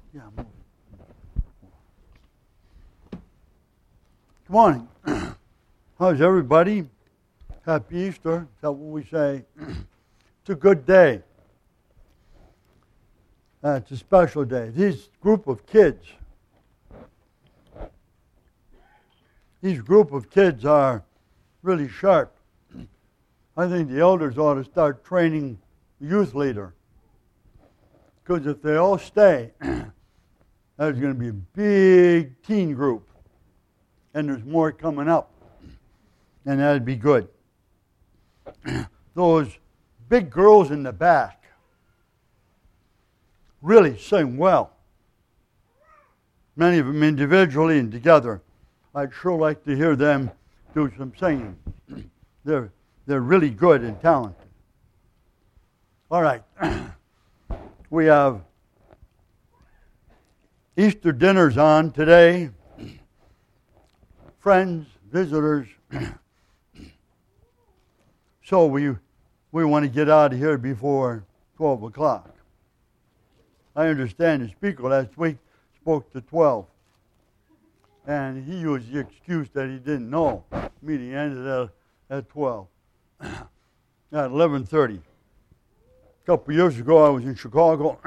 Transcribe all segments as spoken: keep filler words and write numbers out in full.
Yeah, move. Good morning. How's everybody? Happy Easter. Is that what we say? It's a good day. Uh, it's a special day. This group of kids, these group of kids are really sharp. I think the elders ought to start training the youth leader. Because if they all stay, there's going to be a big teen group. And there's more coming up. And that'd be good. Those big girls in the back really sing well. Many of them individually and together. I'd sure like to hear them do some singing. They're, they're really good and talented. All right. We have Easter dinners on today. Friends, visitors. So we we want to get out of here before twelve o'clock. I understand the speaker last week spoke to twelve. And he used the excuse that he didn't know. Meeting ended at, at twelve. At eleven thirty. A couple years ago, I was in Chicago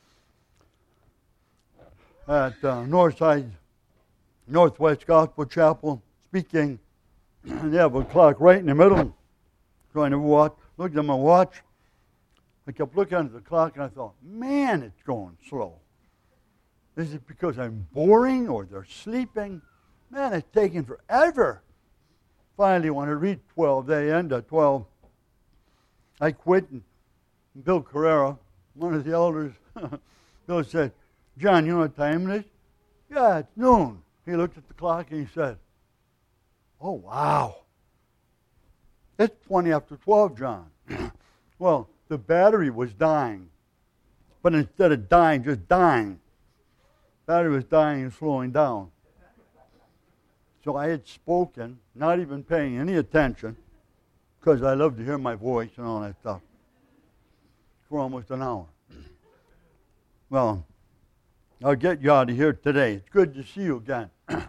at uh, Northside, Northwest Gospel Chapel, speaking. And they have a clock right in the middle. Trying to watch, looked at my watch. I kept looking at the clock, and I thought, man, it's going slow. Is it because I'm boring or they're sleeping? Man, it's taking forever. Finally, when I reached twelve, they end at twelve. I quit, and Bill Carrera, one of the elders, Bill said, John, you know what time it is? Yeah, it's noon. He looked at the clock and he said, oh, wow. It's twenty after twelve, John. Well, the battery was dying. But instead of dying, just dying. Battery was dying and slowing down. So I had spoken, not even paying any attention, because I love to hear my voice and all that stuff, for almost an hour. Well, I'll get you out of here today. It's good to see you again.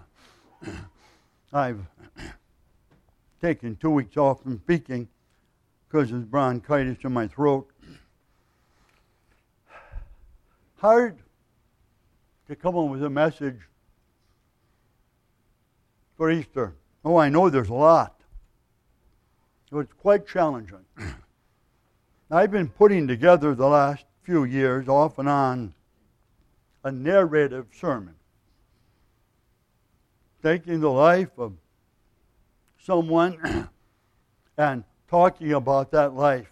I've taken two weeks off from speaking because there's bronchitis in my throat. Hard to come up with a message for Easter. Oh, I know there's a lot. So it's quite challenging. I've been putting together the last few years, off and on, a narrative sermon. Taking the life of someone and talking about that life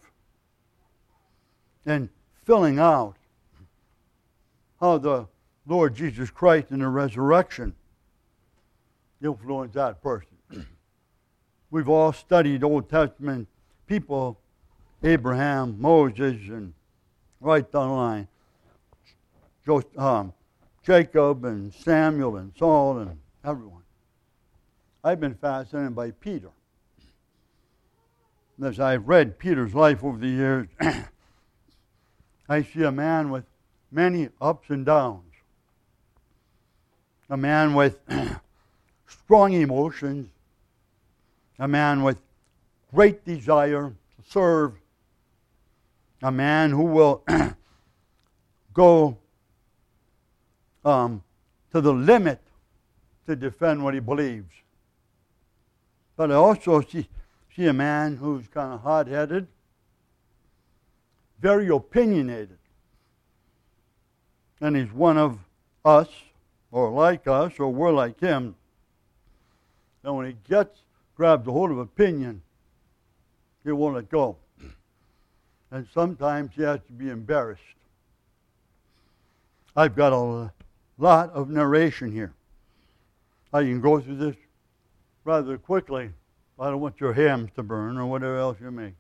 and filling out how the Lord Jesus Christ in the resurrection influenced that person. We've all studied Old Testament people, Abraham, Moses, and right down the line, Joseph, um, Jacob and Samuel and Saul and everyone. I've been fascinated by Peter. As I've read Peter's life over the years, I see a man with many ups and downs. A man with strong emotions. A man with great desire to serve. A man who will go um, to the limit to defend what he believes. But I also see, see a man who's kind of hot-headed, very opinionated. And he's one of us, or like us, or we're like him. And when he gets, grabs a hold of opinion, he won't let go. And sometimes he has to be embarrassed. I've got a lot of narration here. I can go through this rather quickly. I don't want your hams to burn or whatever else you make.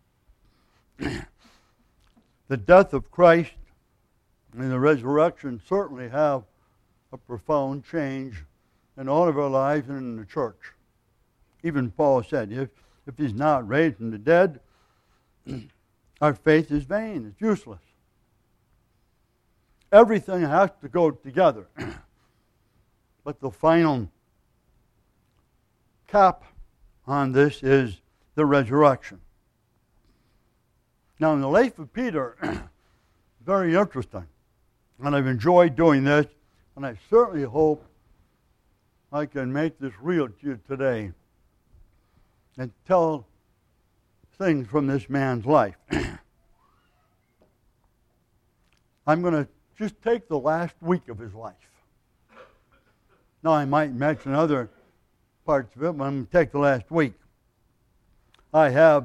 The death of Christ and the resurrection certainly have a profound change in all of our lives and in the church. Even Paul said, if, if he's not raised from the dead, our faith is vain, it's useless. everything has to go together. But the final cap on this is the resurrection. Now, in the life of Peter, very interesting. And I've enjoyed doing this, and I certainly hope I can make this real to you today and tell things from this man's life. I'm going to just take the last week of his life. Now, I might mention other parts of it, but I'm going to take the last week. I have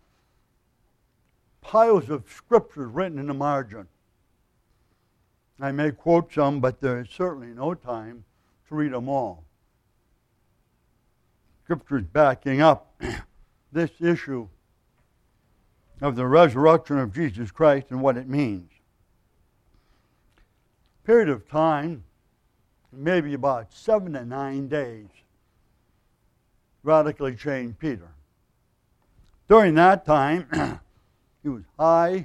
piles of scriptures written in the margin. I may quote some, but there is certainly no time to read them all. Scriptures backing up this issue of the resurrection of Jesus Christ and what it means. Period of time, maybe about seven to nine days, radically changed Peter. During that time, he was high,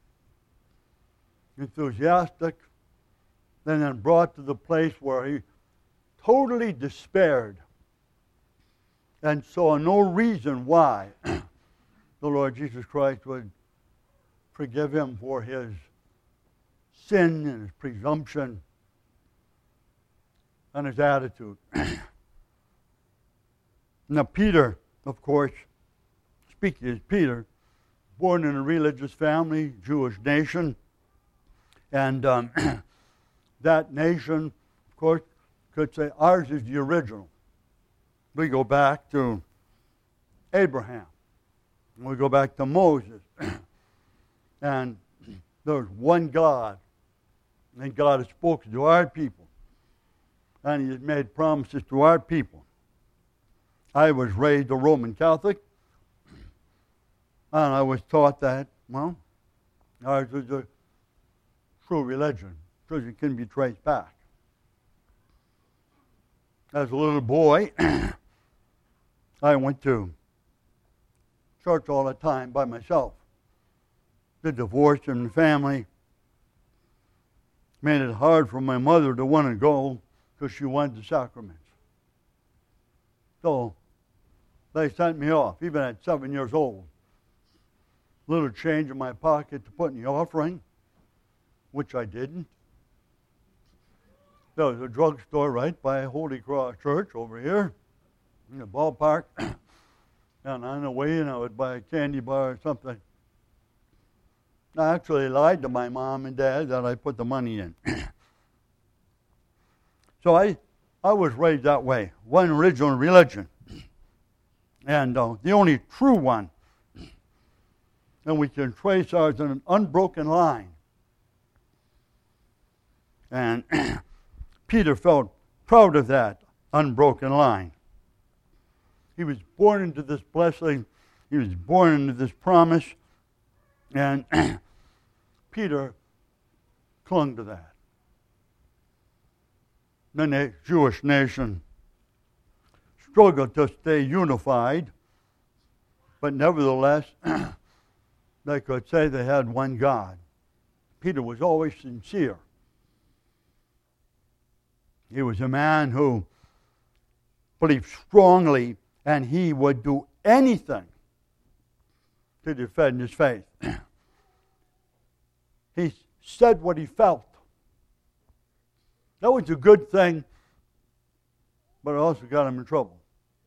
enthusiastic, and then brought to the place where he totally despaired and saw no reason why the Lord Jesus Christ would forgive him for his sin and his presumption and his attitude. Now, Peter, of course, speaking as Peter, born in a religious family, Jewish nation, and um, that nation, of course, could say ours is the original. We go back to Abraham. We go back to Moses. And there's one God. And God has spoken to our people. And He has made promises to our people. I was raised a Roman Catholic. And I was taught that, well, ours is a true religion, because it can be traced back. As a little boy, I went to church all the time by myself. The divorce in the family made it hard for my mother to want to go because she wanted the sacraments. So they sent me off, even at seven years old. Little change in my pocket to put in the offering, which I didn't. There was a drugstore right by Holy Cross Church over here in the ballpark. And on the way in, I would buy a candy bar or something. I actually lied to my mom and dad that I put the money in. So I, I was raised that way. One original religion. And uh, the only true one. And we can trace ours in an unbroken line. And Peter felt proud of that unbroken line. He was born into this blessing. He was born into this promise. And Peter clung to that. Then the Jewish nation struggled to stay unified, but nevertheless, they could say they had one God. Peter was always sincere. He was a man who believed strongly, and he would do anything to defend his faith. He said what he felt. That was a good thing, but it also got him in trouble.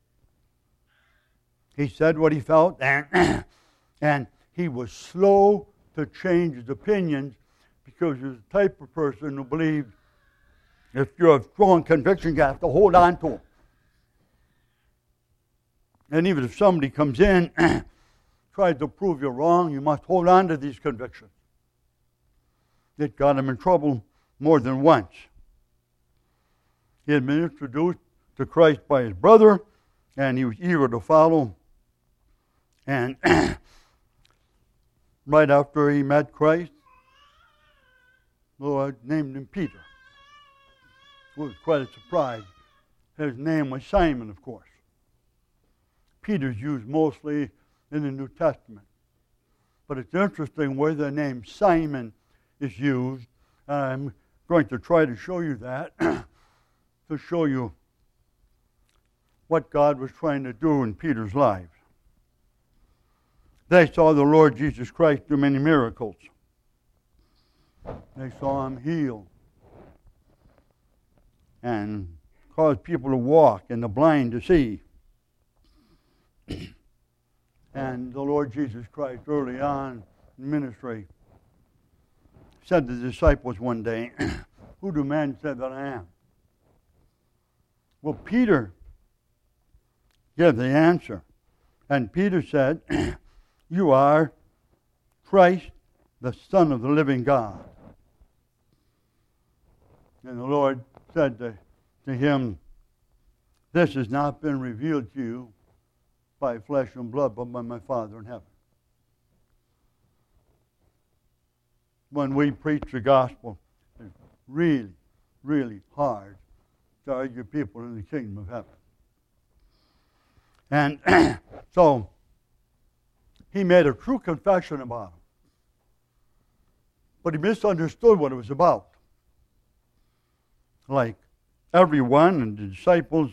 He said what he felt, and, and he was slow to change his opinions because he was the type of person who believed if you have strong conviction, you have to hold on to them. And even if somebody comes in and tries to prove you wrong, you must hold on to these convictions. It got him in trouble more than once. He had been introduced to Christ by his brother, and he was eager to follow. And right after he met Christ, the Lord named him Peter. It was quite a surprise. His name was Simon, of course. Peter's used mostly in the New Testament. But it's interesting where the name Simon is used And I'm going to try to show you that, to show you what God was trying to do in Peter's life. They saw the Lord Jesus Christ do many miracles. They saw him heal and cause people to walk and the blind to see. And the Lord Jesus Christ early on in ministry said to the disciples one day, "Who do men say that I am?" Well, Peter gave the answer. And Peter said, "You are Christ, the Son of the living God." And the Lord said to, to him, "This has not been revealed to you by flesh and blood, but by my Father in heaven." When we preach the gospel, it's really, really hard to argue people in the kingdom of heaven. And so he made a true confession about him. But he misunderstood what it was about. Like everyone and the disciples,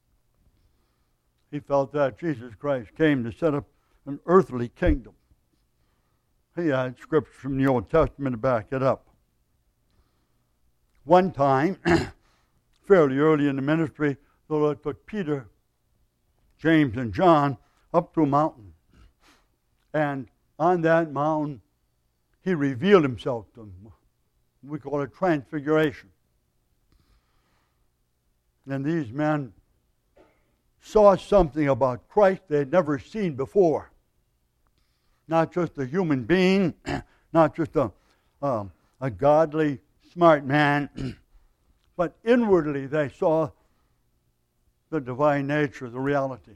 he felt that Jesus Christ came to set up an earthly kingdom. He had scriptures from the Old Testament to back it up. One time, fairly early in the ministry, the Lord took Peter, James, and John up to a mountain. And on that mountain, he revealed himself to them. We call it transfiguration. And these men saw something about Christ they had never seen before. Not just a human being, not just a, um, a godly, smart man, but inwardly they saw the divine nature, the reality.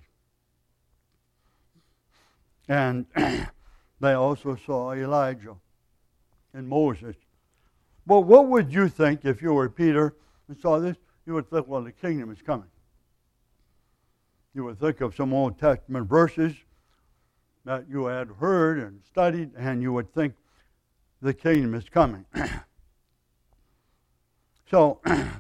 And they also saw Elijah and Moses. Well, what would you think if you were Peter and saw this? You would think, well, the kingdom is coming. You would think of some Old Testament verses that you had heard and studied, and you would think the kingdom is coming. So,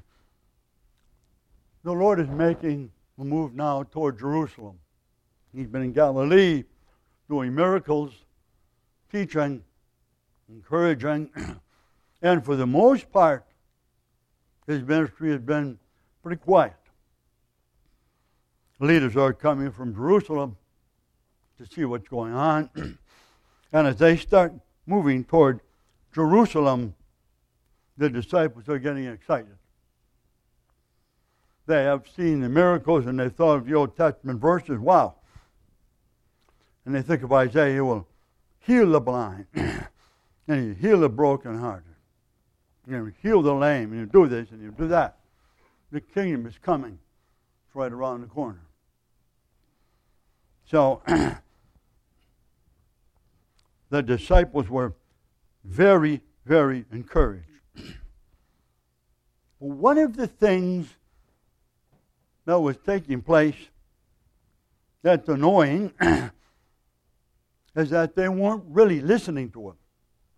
the Lord is making a move now toward Jerusalem. He's been in Galilee doing miracles, teaching, encouraging, and for the most part, his ministry has been pretty quiet. Leaders are coming from Jerusalem to see what's going on. And as they start moving toward Jerusalem, the disciples are getting excited. They have seen the miracles and they thought of the Old Testament verses. Wow. And they think of Isaiah, who will heal the blind and heal the brokenhearted. You know, heal the lame, and you do this and you do that. The kingdom is coming. It's right around the corner. So, the disciples were very, very encouraged. One of the things that was taking place that's annoying is that they weren't really listening to him.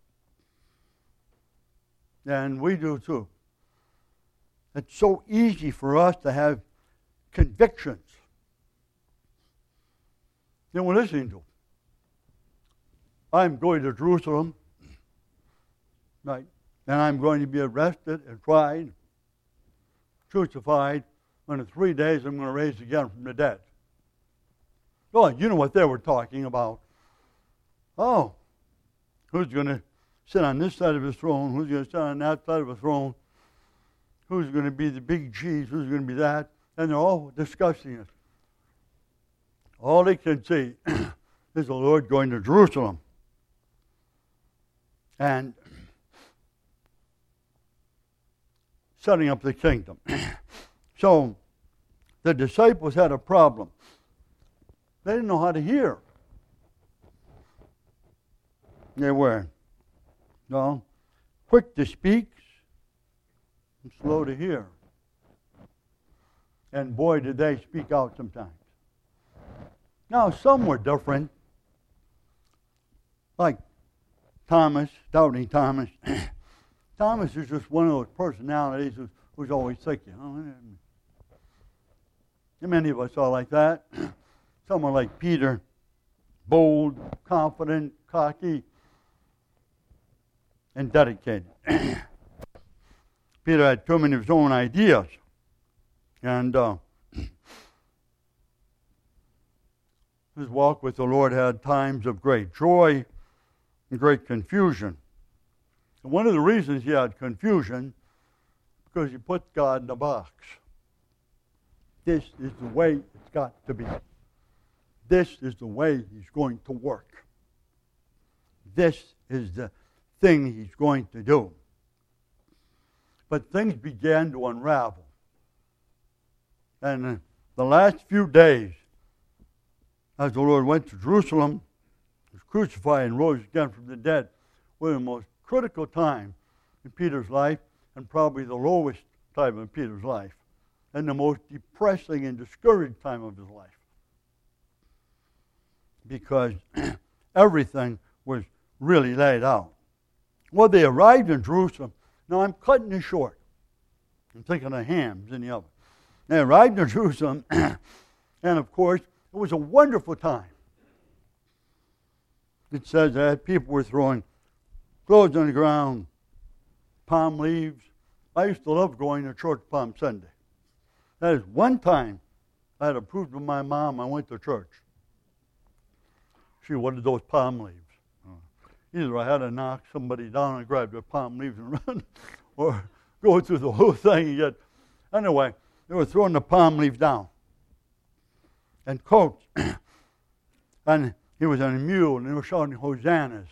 And we do too. It's so easy for us to have convictions. Then we're listening to. I'm going to Jerusalem, right? And I'm going to be arrested and tried, crucified, and in three days I'm going to raise again from the dead. Oh, you know what they were talking about. Oh, who's going to sit on this side of his throne? Who's going to sit on that side of the throne? Who's going to be the big cheese? Who's going to be that? And they're all discussing it. All they can see is the Lord going to Jerusalem. And setting up the kingdom. So, the disciples had a problem. They didn't know how to hear. They were, no, quick to speak and slow to hear. And boy, did they speak out sometimes. Now, some were different. Like Thomas, doubting Thomas. Thomas is just one of those personalities who's, who's always thinking. Oh, and many of us are like that. Someone like Peter, bold, confident, cocky, and dedicated. Peter had too many of his own ideas. And uh, his walk with the Lord had times of great joy and great confusion. And one of the reasons he had confusion, because he put God in a box. This is the way it's got to be. This is the way he's going to work. This is the thing he's going to do. But things began to unravel. And uh, the last few days, as the Lord went to Jerusalem, was crucified and rose again from the dead, were the most critical time in Peter's life, and probably the lowest time in Peter's life, and the most depressing and discouraged time of his life. Because everything was really laid out. Well, they arrived in Jerusalem. Now, I'm cutting this short. I'm thinking of hams in the oven. They arrived in Jerusalem, and of course, it was a wonderful time. It says that people were throwing clothes on the ground, palm leaves. I used to love going to church Palm Sunday. That is one time I had approved of my mom. I went to church. She wanted those palm leaves. Either I had to knock somebody down and grab their palm leaves and run, or go through the whole thing and get. Anyway, they were throwing the palm leaves down. And coats. And he was on a mule, and they were shouting hosannas.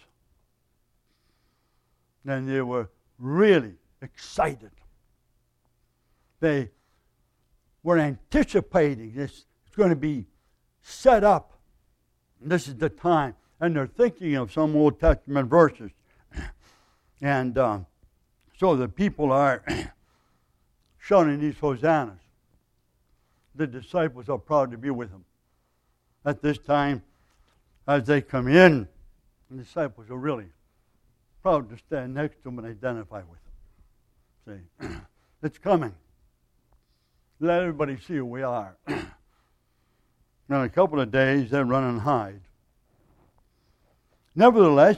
And they were really excited. They were anticipating this. It's going to be set up. And this is the time. And they're thinking of some Old Testament verses. And um, so the people are shouting these hosannas. The disciples are proud to be with him. At this time, as they come in, the disciples are really proud to stand next to him and identify with him. See, it's coming. Let everybody see who we are. Now, in a couple of days, they run and hide. Nevertheless,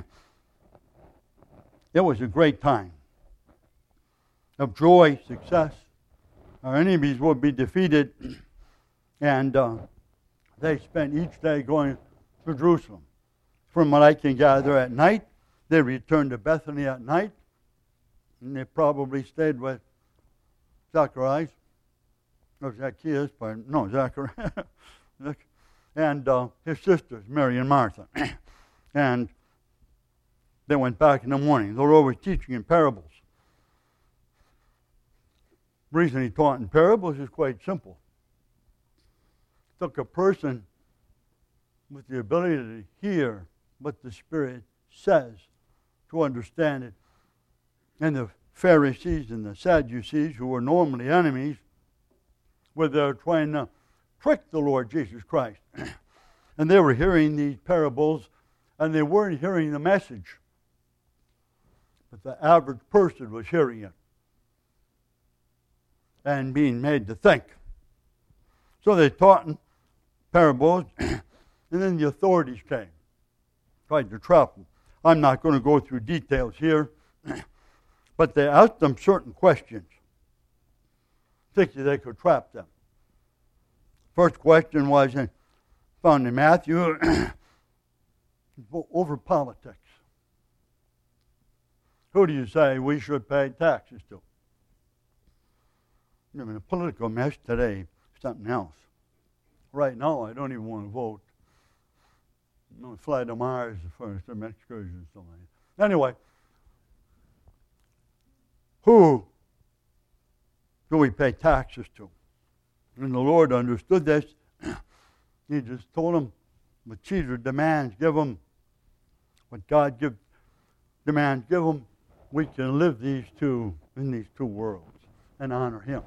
it was a great time of joy, success. Our enemies would be defeated, and uh, they spent each day going to Jerusalem. From what I can gather, at night, they returned to Bethany at night, and they probably stayed with Zacharias, or Zacchaeus, pardon, no, Zacharias, and uh, his sisters, Mary and Martha. And they went back in the morning. The Lord was teaching in parables. The reason he taught in parables is quite simple. He took a person with the ability to hear what the Spirit says, to understand it. And the Pharisees and the Sadducees, who were normally enemies, were there trying to trick the Lord Jesus Christ. And they were hearing these parables, and they weren't hearing the message. But the average person was hearing it and being made to think. So they taught in parables, and then the authorities came, tried to trap them. I'm not going to go through details here, but they asked them certain questions, thinking they could trap them. First question was in, found in Matthew over politics. Who do you say we should pay taxes to? I mean, a political mess today is something else. Right now, I don't even want to vote. I'm going to fly to Mars for some excursions and stuff like that. Anyway, who do we pay taxes to? And the Lord understood this. He just told them what Caesar demands, give them. What God give, demands, give them. We can live these two in these two worlds and honor Him.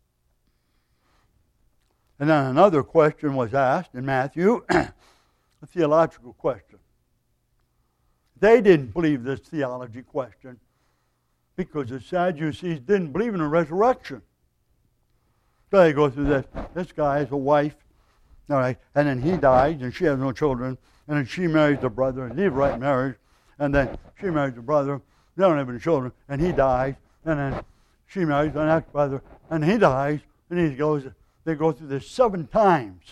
And then another question was asked in Matthew, a theological question. They didn't believe this theology question. because the Sadducees didn't believe in a resurrection. So they go through this. This guy has a wife, all right, and then he dies, and she has no children, and then she marries the brother, a Levirate marriage, and then she marries the brother, they don't have any children, and he dies, and then she marries the next brother, and he dies, and he goes, they go through this seven times.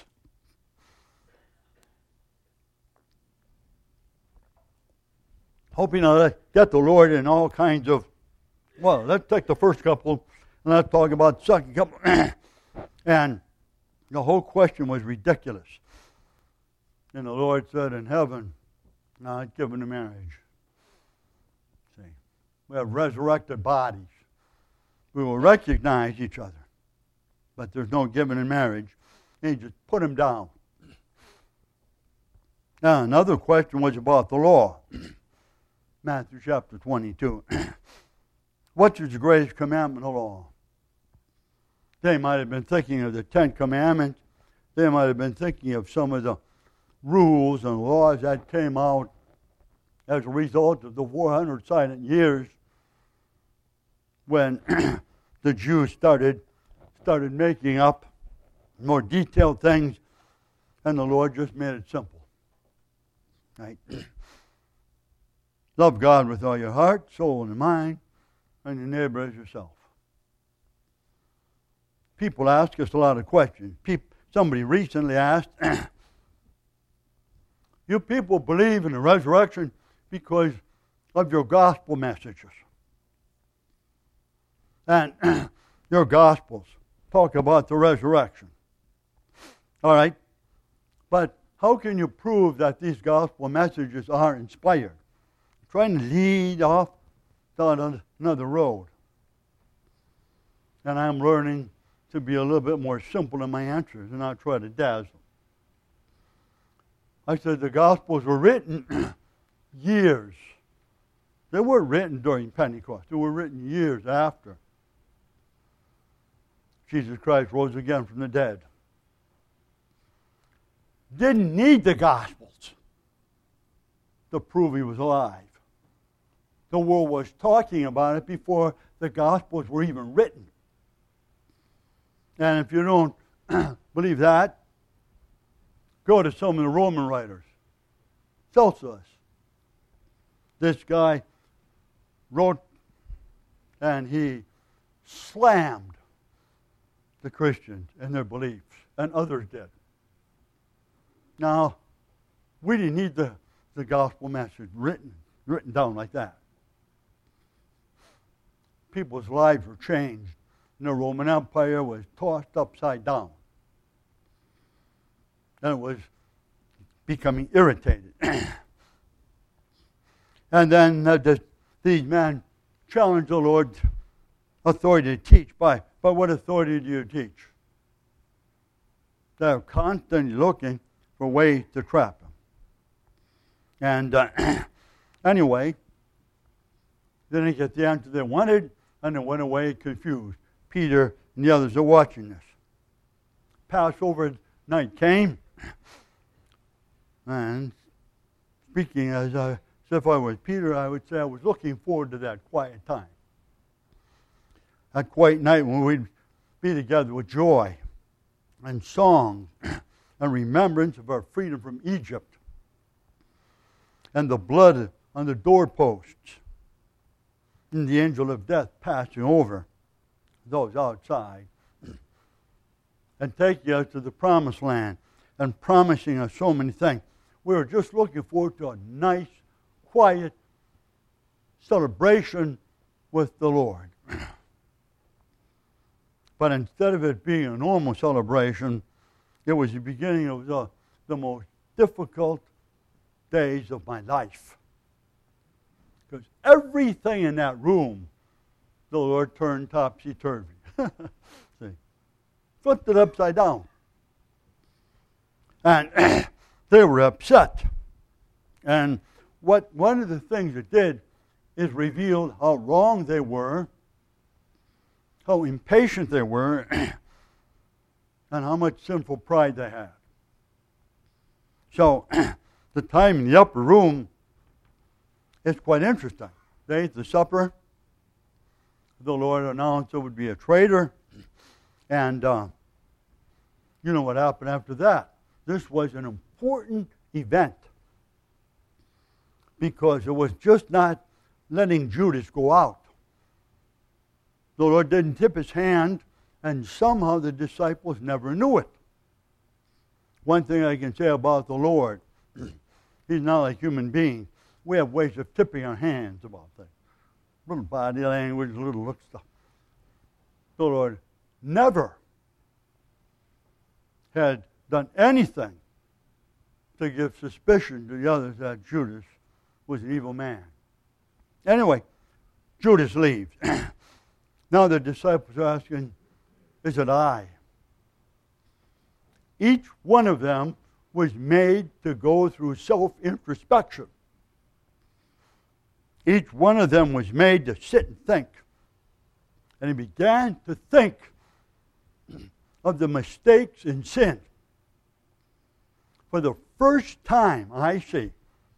Hoping to get the Lord in all kinds of, well, let's take the first couple, and let's talk about the second couple. And the whole question was ridiculous. And the Lord said, in heaven, not given to marriage. See, we have resurrected bodies. We will recognize each other. But there's no giving in marriage. And he just put them down. Now, another question was about the law. Matthew chapter twenty-two. What is the greatest commandment of law? They might have been thinking of the Ten Commandments. They might have been thinking of some of the rules and laws that came out as a result of the four hundred silent years when the Jews started started making up more detailed things, and the Lord just made it simple. Right? Love God with all your heart, soul, and mind, and your neighbor as yourself. People ask us a lot of questions. People, somebody recently asked, you people believe in the resurrection because of your gospel messages. And your gospels talk about the resurrection. All right? But how can you prove that these gospel messages are inspired? Trying to lead off down another road. And I'm learning to be a little bit more simple in my answers and not try to dazzle. I said the Gospels were written years. They weren't written during Pentecost. They were written years after Jesus Christ rose again from the dead. Didn't need the Gospels to prove he was alive. The world was talking about it before the Gospels were even written. And if you don't believe that, go to some of the Roman writers. Celsus. This guy wrote and he slammed the Christians and their beliefs, and others did. Now, we didn't need the, the gospel message written, written down like that. People's lives were changed. And the Roman Empire was tossed upside down. And it was becoming irritated. And then uh, the, these men challenged the Lord's authority to teach. By, by what authority do you teach? They're constantly looking for ways to trap him. And uh, anyway, they didn't get the answer they wanted, and they went away confused. Peter and the others are watching this. Passover night came, and speaking as, I, as if I was Peter, I would say I was looking forward to that quiet time. That quiet night when we'd be together with joy and song and remembrance of our freedom from Egypt and the blood on the doorposts and the angel of death passing over those outside and taking us to the promised land and promising us so many things. We were just looking forward to a nice, quiet celebration with the Lord. But instead of it being a normal celebration, it was the beginning of the, the most difficult days of my life. Because everything in that room, the Lord turned topsy-turvy. See, flipped it upside down. And they were upset. And what one of the things it did is revealed how wrong they were, how impatient they were, and how much sinful pride they had. So, the time in the upper room is quite interesting. They ate the supper, the Lord announced it would be a traitor. And uh, you know what happened after that. This was an important event because it was just not letting Judas go out. The Lord didn't tip his hand, and somehow the disciples never knew it. One thing I can say about the Lord, he's not like human beings. We have ways of tipping our hands about things. Little body language, little look stuff. The Lord never had done anything to give suspicion to the others that Judas was an evil man. Anyway, Judas leaves. Now the disciples are asking, is it I? Each one of them was made to go through self-introspection. Each one of them was made to sit and think. And he began to think of the mistakes and sin. For the first time, I see,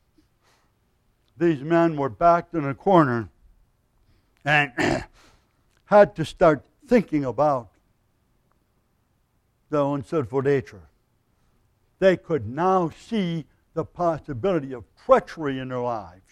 these men were backed in a corner and had to start thinking about their own sinful nature. They could now see the possibility of treachery in their lives.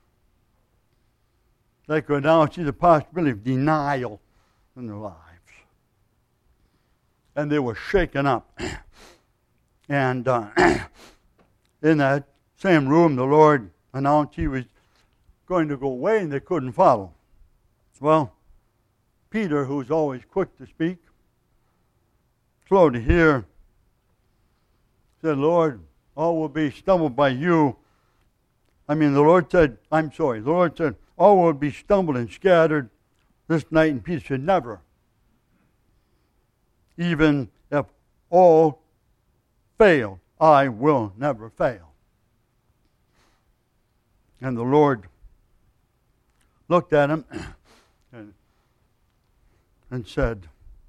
They could now see the possibility of denial in their lives. And they were shaken up. And uh, in that same room, the Lord announced he was going to go away, and they couldn't follow. Well, Peter, who's always quick to speak, slow to hear, said, Lord, all will be stumbled by you. I mean, the Lord said, I'm sorry, the Lord said, all will be stumbled and scattered this night. And Peter said, never. Even if all fail, I will never fail. And the Lord looked at him and, and said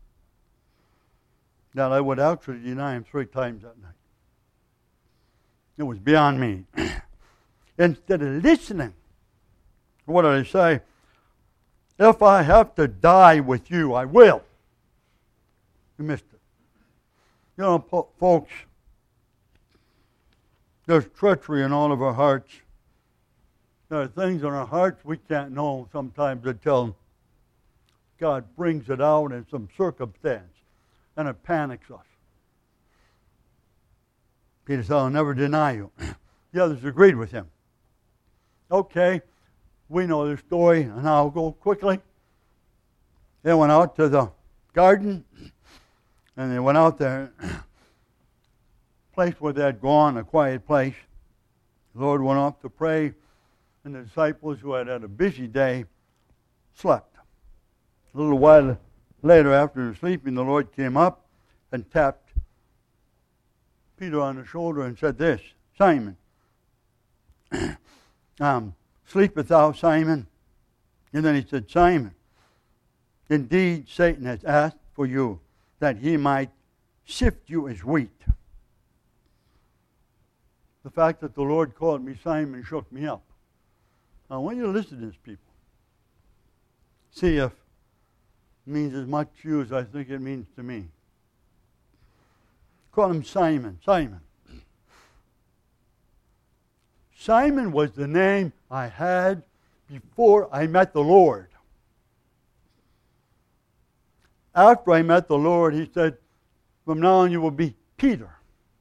that I would actually deny him three times that night. It was beyond me. Instead of listening, what did I say? If I have to die with you, I will. You missed it. You know, po- folks, there's treachery in all of our hearts. There are things in our hearts we can't know sometimes until God brings it out in some circumstance, and it panics us. Peter said, I'll never deny you. The others agreed with him. Okay, we know the story, and I'll go quickly. They went out to the garden, and they went out there, place where they had gone, a quiet place. The Lord went off to pray, and the disciples, who had had a busy day, slept. A little while later, after they were sleeping, the Lord came up and tapped Peter on the shoulder and said this, Simon, um, sleepeth thou, Simon? And then he said, Simon, indeed Satan has asked for you that he might sift you as wheat. The fact that the Lord called me Simon shook me up. Now, I want you to listen to this, people. See if it means as much to you as I think it means to me. Call him Simon. Simon. Simon was the name I had before I met the Lord. After I met the Lord, he said, from now on you will be Peter.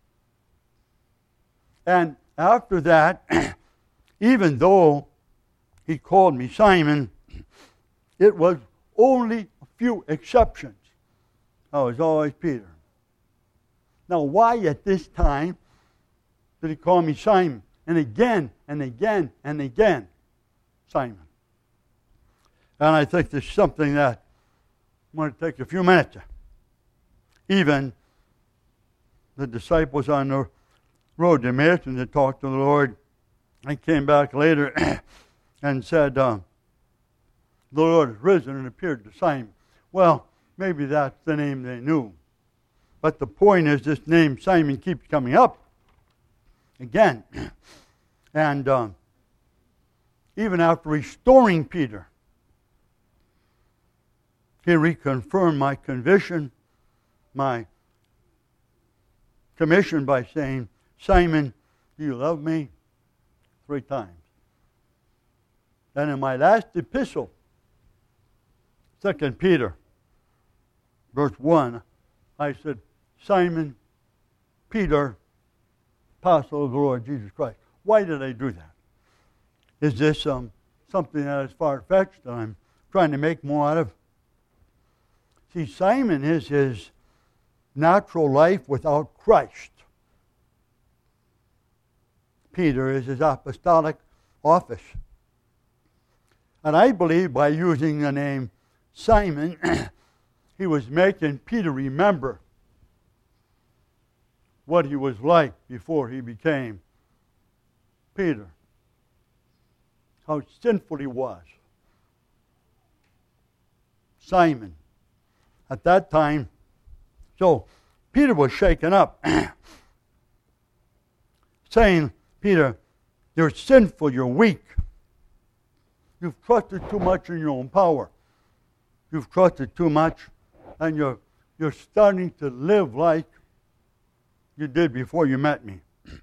And after that, even though he called me Simon, it was only a few exceptions. I was always Peter. Now, why at this time did he call me Simon? And again, and again, and again, Simon. And I think there's something that I'm going to take a few minutes. Even the disciples on the road to Emmaus, and they talked to the Lord. I came back later and said, uh, the Lord has risen and appeared to Simon. Well, maybe that's the name they knew. But the point is, this name Simon keeps coming up again. And uh, even after restoring Peter, he reconfirmed my conviction, my commission by saying, Simon, do you love me? Three times. And in my last epistle, Second Peter, verse one, I said, Simon, Peter, apostle of the Lord Jesus Christ. Why did I do that? Is this um, something that is far-fetched that I'm trying to make more out of? See, Simon is his natural life without Christ. Peter is his apostolic office. And I believe by using the name Simon, he was making Peter remember what he was like before he became Peter. How sinful he was. Simon. At that time, so Peter was shaken up, saying, Peter, you're sinful, you're weak. You've trusted too much in your own power. You've trusted too much, and you're, you're starting to live like you did before you met me.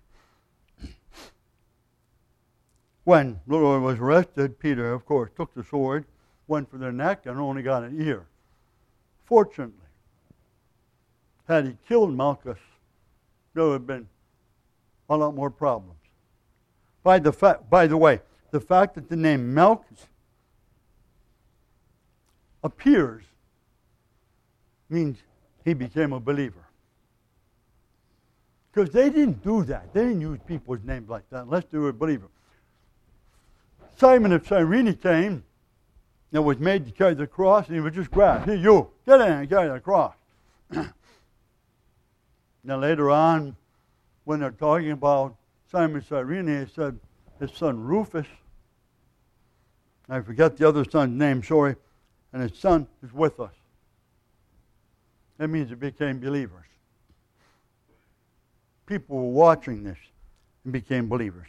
When the Lord was arrested, Peter, of course, took the sword, went for their neck, and only got an ear. Fortunately, had he killed Malchus, there would have been a lot more problems. By the, fa- by the way, the fact that the name Malchus appears means he became a believer. Because they didn't do that. They didn't use people's names like that unless they were a believer. Simon of Cyrene came and was made to carry the cross, and he was just grabbed. Here, you, get in and carry the cross. Now later on, when they're talking about Simon of Cyrene, he said his son Rufus, I forget the other son's name, sorry, and his son is with us. That means they became believers. People were watching this and became believers.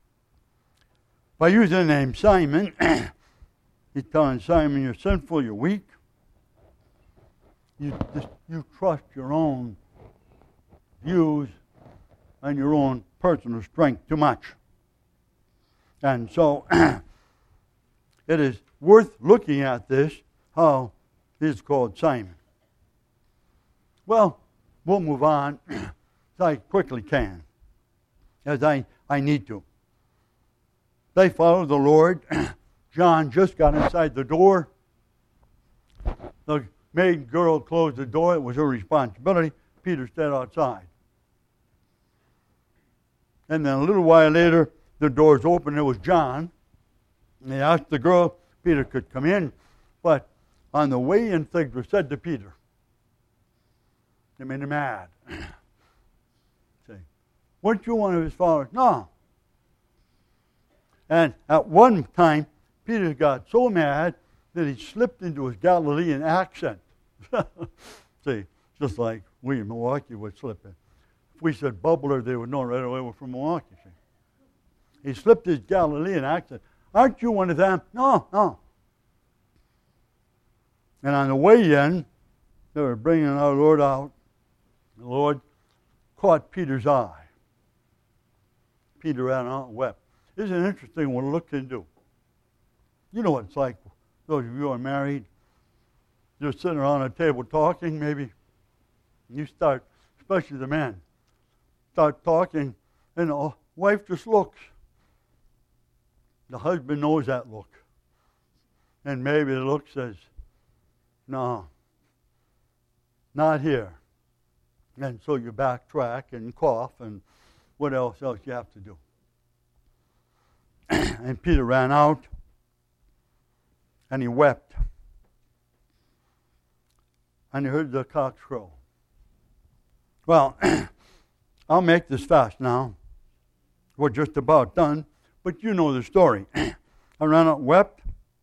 By using the name Simon, he's telling Simon, you're sinful, you're weak. You, just, you trust your own views and your own personal strength too much. And so it is worth looking at this, how he's called Simon. Well, we'll move on as I quickly can, as I, I need to. They followed the Lord. John just got inside the door. The maid girl closed the door. It was her responsibility. Peter stayed outside. And then a little while later, the doors opened. It was John. And they asked the girl if Peter could come in. But on the way in, things were said to Peter. They made him mad. Say, weren't you one of his followers? No. And at one time, Peter got so mad that he slipped into his Galilean accent. See, just like we in Milwaukee would slip in. If we said bubbler, they would know right away we're from Milwaukee. See? He slipped his Galilean accent. Aren't you one of them? No, no. And on the way in, they were bringing our Lord out. The Lord caught Peter's eye. Peter ran out and wept. Isn't it interesting what a look can do? You know what it's like, those of you who are married, you're sitting around a table talking, maybe, and you start, especially the men, start talking, and the wife just looks. The husband knows that look. And maybe the look says, no, not here. And so you backtrack and cough and what else else you have to do. And Peter ran out and he wept. And he heard the cock crow. Well, I'll make this fast now. We're just about done, but you know the story. I ran out and wept.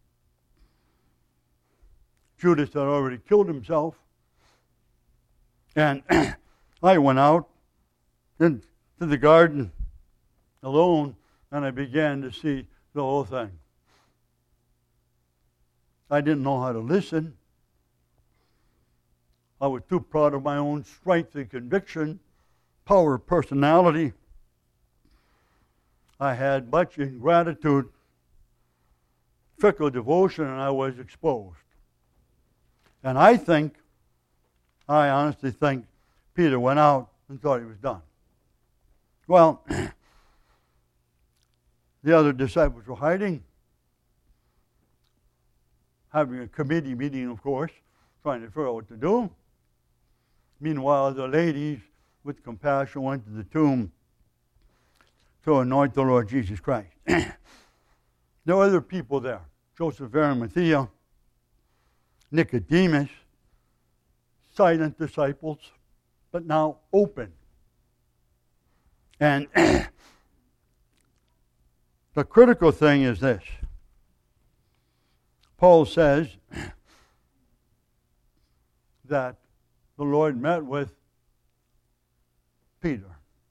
Judas had already killed himself. And I went out into the garden alone, and I began to see the whole thing. I didn't know how to listen. I was too proud of my own strength and conviction, power of personality. I had much ingratitude, fickle devotion, and I was exposed. And I think, I honestly think, Peter went out and thought he was done. Well, the other disciples were hiding, having a committee meeting, of course, trying to figure out what to do. Meanwhile, the ladies, with compassion, went to the tomb to anoint the Lord Jesus Christ. There were other people there. Joseph of Arimathea, Nicodemus, silent disciples, but now open. And the critical thing is this. Paul says that the Lord met with Peter.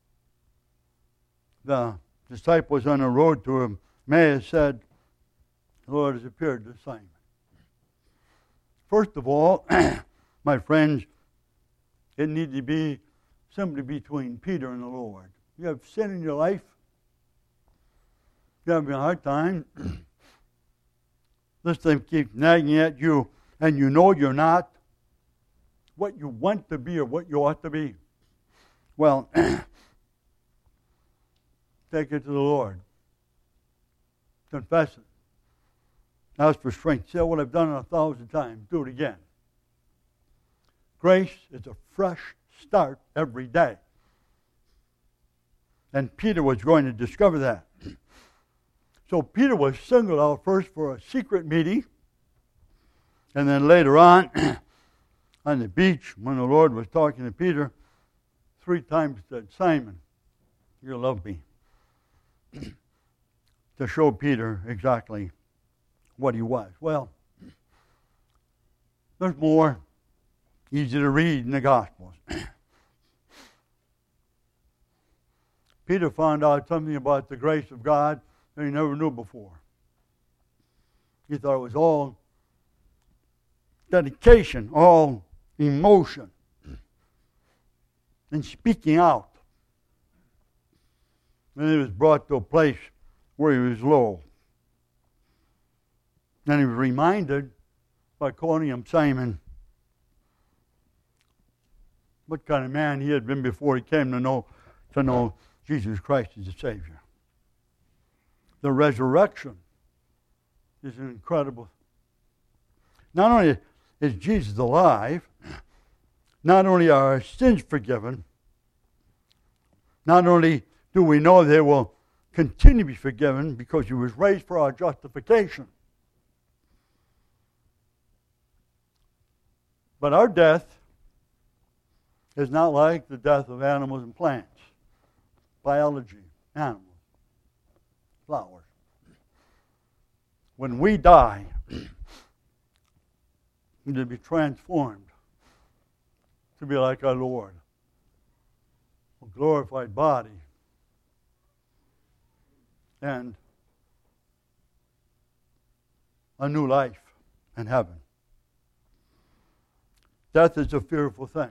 The disciples on the road to Emmaus said, the Lord has appeared to Simon. First of all, my friends, it needs to be simply between Peter and the Lord. You have sin in your life. You're having a hard time. This thing keeps nagging at you, and you know you're not what you want to be or what you ought to be. Well, take it to the Lord. Confess it. Ask for strength. Say what I've done a thousand times. Do it again. Grace is a fresh start every day. And Peter was going to discover that. So Peter was singled out first for a secret meeting, and then later on, on the beach, when the Lord was talking to Peter, three times said, Simon, you love me. To show Peter exactly what he was. Well, there's more. Easy to read in the Gospels. Peter found out something about the grace of God that he never knew before. He thought it was all dedication, all emotion, and speaking out. And he was brought to a place where he was low. And he was reminded by calling him Simon what kind of man he had been before he came to know to know Jesus Christ as a Savior. The resurrection is incredible. Not only is Jesus alive, not only are our sins forgiven, not only do we know they will continue to be forgiven because he was raised for our justification, but our death is not like the death of animals and plants. Biology, animals, flowers. When we die, we will be transformed to be like our Lord. A glorified body. And a new life in heaven. Death is a fearful thing.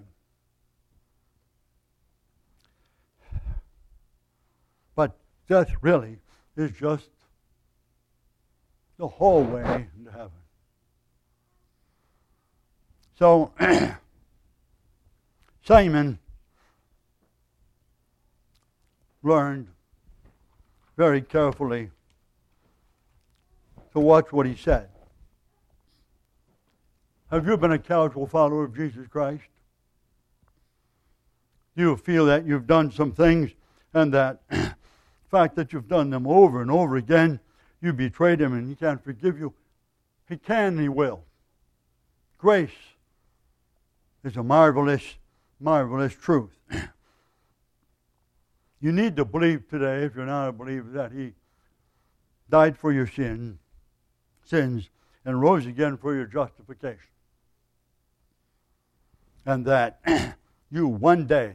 But death really is just the hallway into heaven. So, Simon learned very carefully to watch what he said. Have you been a casual follower of Jesus Christ? Do you feel that you've done some things and that the fact that you've done them over and over again, you betrayed him and he can't forgive you? He can and he will. Grace is a marvelous, marvelous truth. You need to believe today, if you're not a believer, that he died for your sin, sins and rose again for your justification. And that you one day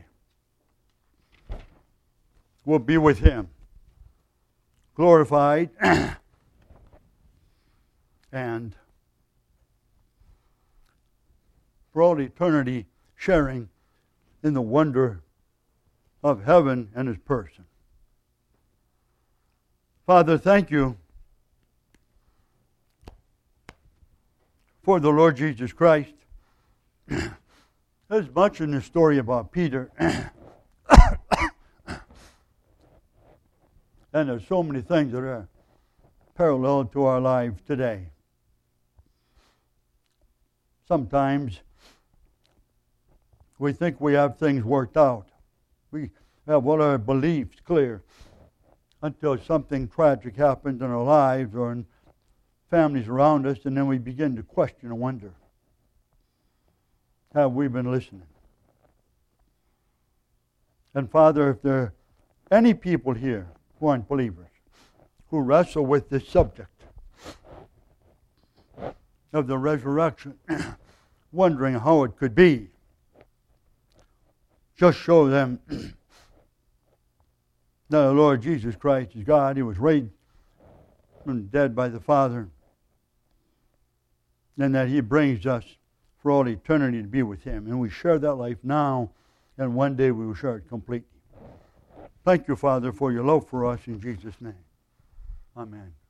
will be with him, glorified and for all eternity sharing in the wonder of heaven and His person. Father, thank you for the Lord Jesus Christ. There's much in the story about Peter. And there's so many things that are parallel to our lives today. Sometimes we think we have things worked out. We have all our beliefs clear until something tragic happens in our lives or in families around us, and then we begin to question and wonder, have we been listening? And Father, if there are any people here who aren't believers, who wrestle with this subject of the resurrection, wondering how it could be, just show them that the Lord Jesus Christ is God. He was raised from the dead by the Father, and that He brings us for all eternity to be with Him. And we share that life now, and one day we will share it completely. Thank you, Father, for your love for us in Jesus' name. Amen.